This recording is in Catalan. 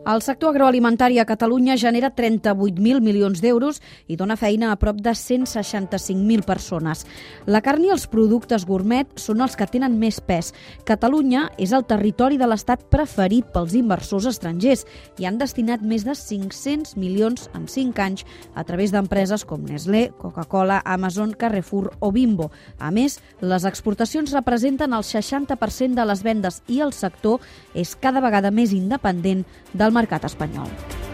El sector agroalimentari a Catalunya genera 38.000 milions d'euros i dona feina a prop de 165.000 persones. La carn i els productes gourmet són els que tenen més pes. Catalunya és el territori de l'Estat preferit pels inversors estrangers i han destinat més de 500 milions en 5 anys a través d'empreses com Nestlé, Coca-Cola, Amazon, Carrefour o Bimbo. A més, les exportacions representen el 60% de les vendes i el sector és cada vegada més independent del mercat espanyol.